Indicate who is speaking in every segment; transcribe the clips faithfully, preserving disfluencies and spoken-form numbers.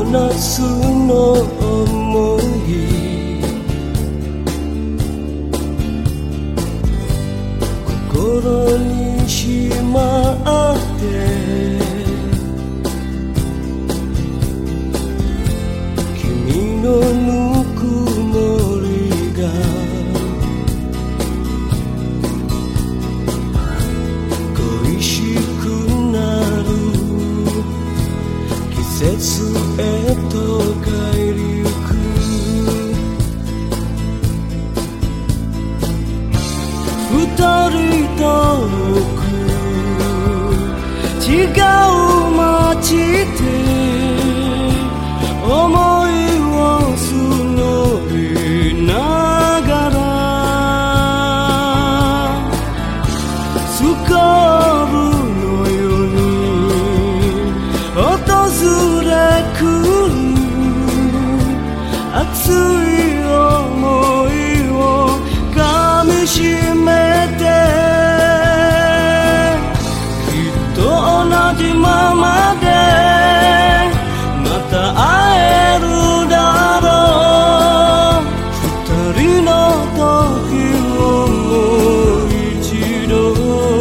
Speaker 1: 夏の想い心にしまって君のぬくもりが恋しくなる季節へと帰りゆく二人遠く違う街で思いを募りながらスコールのように訪れくる熱い想いをかみしめてきっと同じままでまた会えるだろう二人の時をもう一度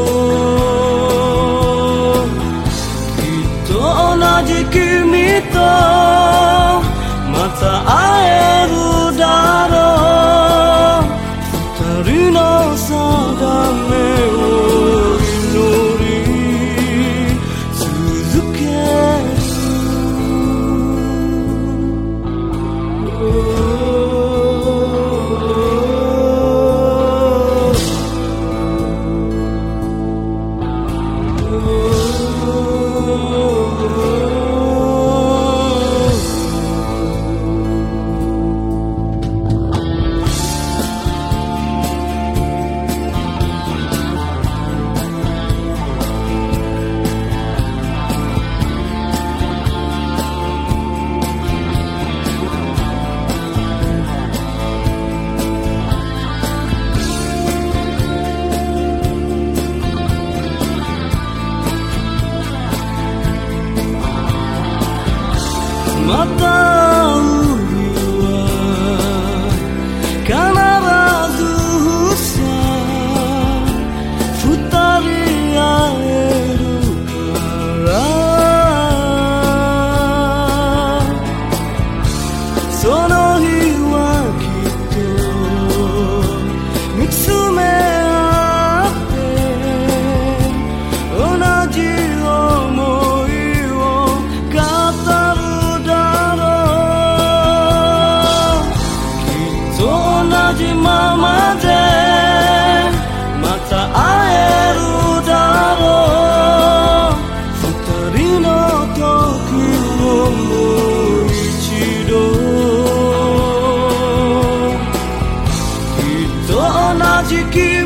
Speaker 1: きっと同じ君とまた会えるだろう二人の定めを祈り続けまた会う日は必ずさ二人会えるからその日はきっと見つめ合って同じ想いを語る同じままでまた会えるだろう二人の時をもう一度きっと同じ君